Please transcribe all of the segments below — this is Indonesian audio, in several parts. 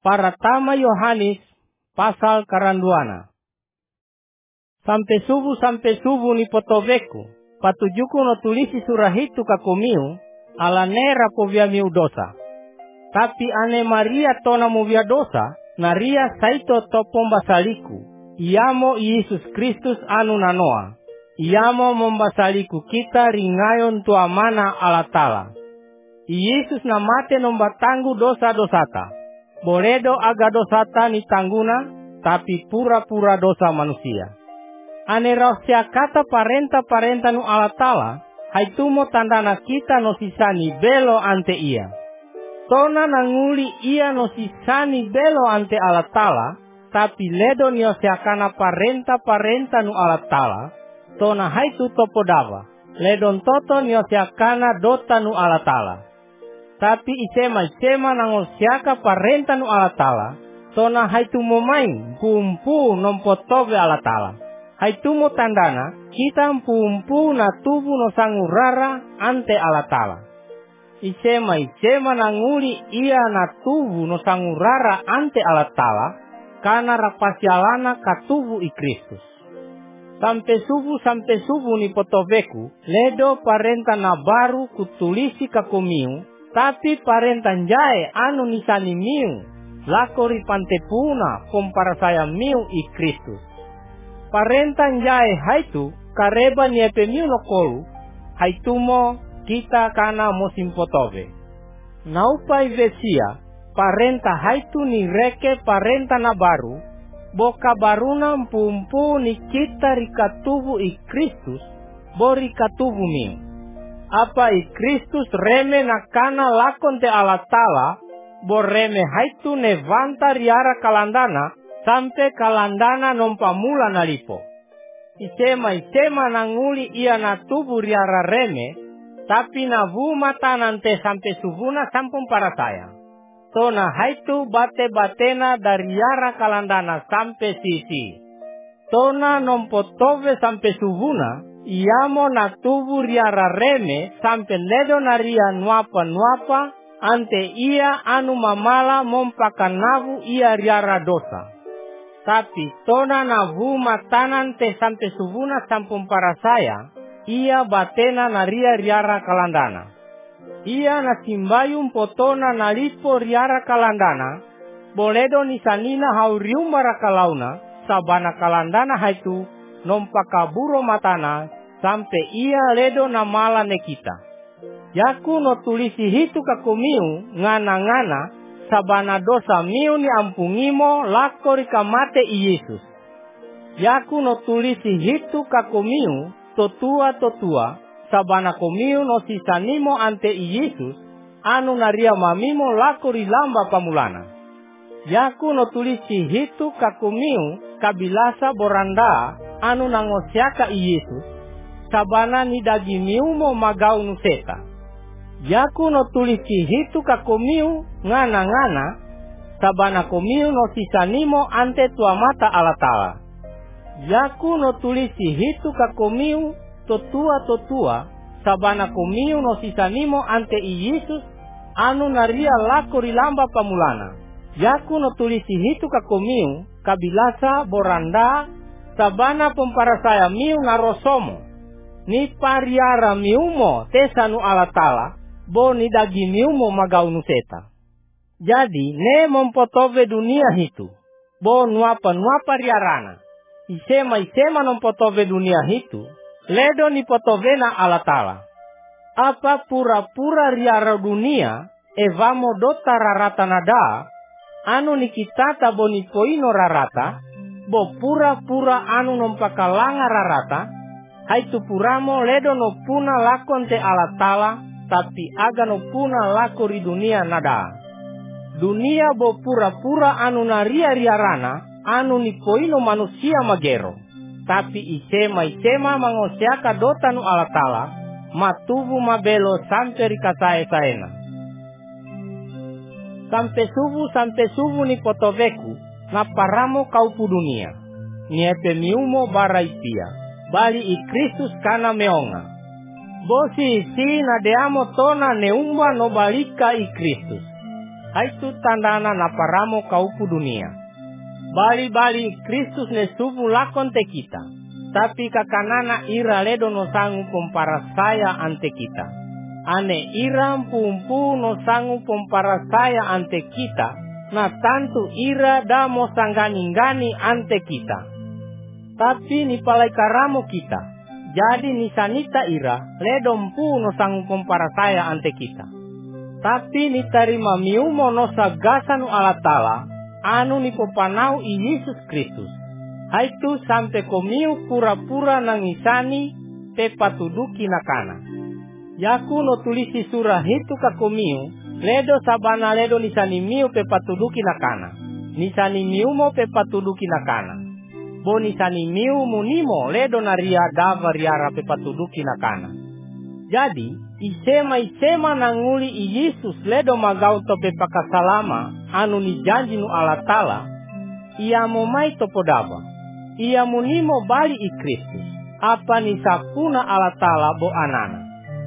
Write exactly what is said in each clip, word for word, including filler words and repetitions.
Paratama Yohanes pasal karanduana. Sampai subuh sampai subuh ni potoveku, patujuku no tulisi surah itu kakumiu, ala nera povia miu dosa. Tapi ane Maria tona movia dosa, naria saito topom basaliku, iamo Yesus Kristus anu nanoa, iamo membasaliku kita ringayon tua mana ala tala. Yesus namate nombatanggu dosa-dosata. Boledo aga dosata ni tangguna, tapi pura-pura dosa manusia. Ane rausya kata parenta-parenta nu ala tala, haitumo tandana kita no sisani belo ante ia. Tona nanguli ia no sisani belo ante ala tala, tapi ledo niosiakana parenta-parenta nu ala tala, tona haitu topodawa, ledon toto niosiakana dota nu ala tala. Tapi isema-isema nangosiaka parenta nu ala tala, tona haitu momain pumpu nompotobe ala tala. Haitu mo tandana, kita pumpu na tubu no sangurara ante ala tala. Isema-isema nanguli ia na tubu no sangurara ante ala tala, kana rapasialana ka tubu i Kristus. Sampai subuh sampai subuh ni potoveku, ledo parenta na baru kutulisi kakumiu, tapi parentan jae anu nisani miu, lakori pantepuna kompara saya miu i Kristus. Parentan jae haitu kareba niepe miu no kolu, haitumo kita kana musim potove. Naupai vesia, parenta haitu ni reke parenta na baru, boka baruna mpumpu ni kita rikatubu i Kristus, bo rikatubu miu. Apa i Kristus reme nakana lakon te ala tala, bo reme haitu nevanta riara kalandana, sampai kalandana nompamula nalipo. Isema-isema nanguli ia na tubu riara reme, tapi navu mata nante sampai subuna sampung para saya. Tona haitu bate-batena dari riara kalandana sampai sisi. Tona nompotove sampai subuna, iamo na tubu riara reme sampai ledo naria nuapa-nuapa ante ia anu mamala mompakanavu ia riara dosa. Tapi tona navu matanan te sampai subuna sampung para saya, ia batena naria riara kalandana. Ia na simbayum potona nalipo riara kalandana, boledo nisanina hauriumara kalauna, sabana kalandana haitu nompakaburo matana, sampai ia ledo na mala ne kita. Yaku no tulisi hitu kakumiu ngana-ngana, sabana dosa miu ni ampungimo lakori kamate i Yesus. Yaku no tulisi hitu kakumiu totua-totua, sabana komiu no sisanimo ante i Yesus, anu naria mamimo lakori lamba pamulana. Yaku no tulisi hitu kakumiu kabilasa boranda, anu nangosiaka i Yesus, sabana ni dagi miumo magau nuseta. Yaku no tulisi hitu kakomiu ngana-ngana, sabana komiu no sisanimo ante tua mata ala tala. Yaku no tulisi hitu kakomiu totua-totua, sabana komiu no sisanimo ante i Yesus, anu naria lakori lamba pamulana. Yaku no tulisi hitu kakomiu kabilasa boranda, sabana pompara saya miu narosomo. Ni pariara miumo tesanu ala tala, bo ni dagi miumo magau nuseta. Jadi ne mompotove dunia hitu, bo nuapa-nuapa riarana. Isema-isema nompotove dunia hitu, ledo ni potovena ala tala. Apa pura-pura riara dunia, evamo dota rarata nada, anu nikitata bo ni poino rarata, bo pura-pura anu nompakalanga rarata, haitu puramo ledo no puna lakon te ala tala, tapi aga no puna lako ri dunia nada. Dunia bo pura-pura anu naria riarana, anu ni poino manusia magero. Tapi isema-isema mangosiaka dota nu ala tala, matubu mabelo sampai rikasae saena. Sampai subuh sampai subuh ni potoveku, ngaparamo kaupu dunia. Niepe miumo baraipia. Bali i Kristus kana meonga. Bosi si na deamo tona neumba no balika i Kristus. haitu tandana na paramo kaupu dunia. Bali-bali Kristus ne subu lakon te kita, tapi kakanana ira ledo no sangu pomparasaya ante kita. Ane ira pumpu no sangu pomparasaya ante kita, na tantu ira da mo sanggani-gani ante kita. Tapi ni palai karamo kita, jadi ni sanita ira ledo mpu no sangu pomparasaya ante kita. Tapi ni tarima miumo no sagasa nu ala tala, anu ni popanau i Yesus Kristus. Haitu sampe komiu pura-pura nangisani te patuduki nakana. Yaku no tulisi surah itu ka komiu, ledo sabana ledo nisani miu pe patuduki nakana. Nisani miu mo pe patuduki nakana. Bo nisani miu munimo ledo naria dava riara pe patuduki nakana. Jadi, isema-isema nanguli i Yesus ledo magau to pe pakasalama anu ni janji nu ala tala, ia mo mai to podaba. Ia munimo bali i Kristus, apa ni sapuna ala tala bo anana.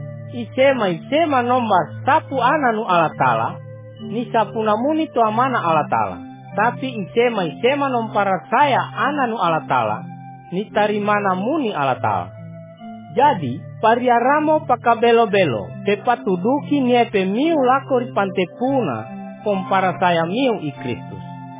Isema-isema nomba sapu ananu ala tala, ni sapuna muni to amana ala tala. Tapi isema-isema nompara saya ananu ala tala, ni tarimana muni ala tala. Jadi, pariaramo pakabelo-belo, tepat tuduki niepe miu lakori pantepuna, pompara saya miu i Kristus.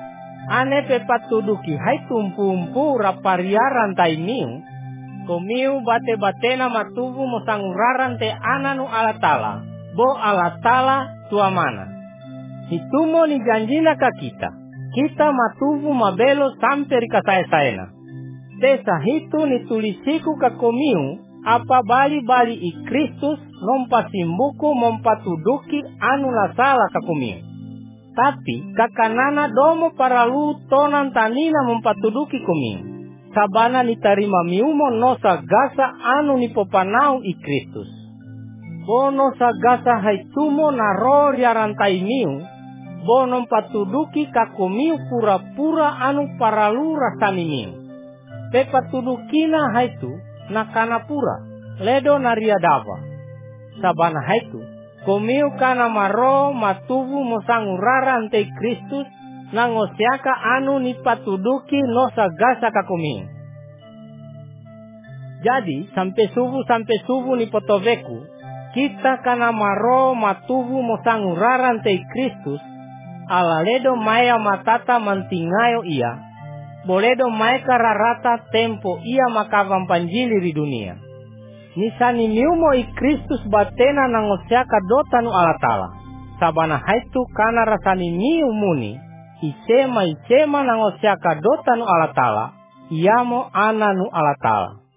Ane pepat tuduki hai tumpu-umpu rapariaran tai miu, komiu bate-batena matubu mosanguraran te ananu ala tala, bo ala tala tuamana. Hitumo ni janjina ka kita, kita matubu mabelo sampe rikasaya-sayana. Desa hitu ni tulisiku ka komiu, apa bali-bali i Kristus nompasimbuku mompatuduki anu la sala ka komiu. Tapi kakanana domo paralu tonan tanina mompatuduki komiu. Sabana ni tarima miumo nosa gasa anu ni popanau i Kristus. Bono sagasa haitumo naro riarantai miu, bono patuduki kakomiu pura-pura anu paralu rasani miu. Pepatudukina haitu nakana pura, ledo nariadava. Sabana haitu, komiu kana maro matubu mosangurara ante Kristus, nangosiaka anu ni patuduki nosa gasa kakomiu. Jadi, sampai subuh sampai subuh ni potoveku, kita kana maro matubu mosangurara ante Kristus, ala ledo maya matata mantingayo ia, boledo maeka rarata tempo ia makavam panjili di dunia. Nisani miumo i Kristus batena nangosiaka dotanu ala tala. Sabana haitu kana rasani miu muni, isema isema nangosiaka dotanu ala tala, iamo ananu ala tala.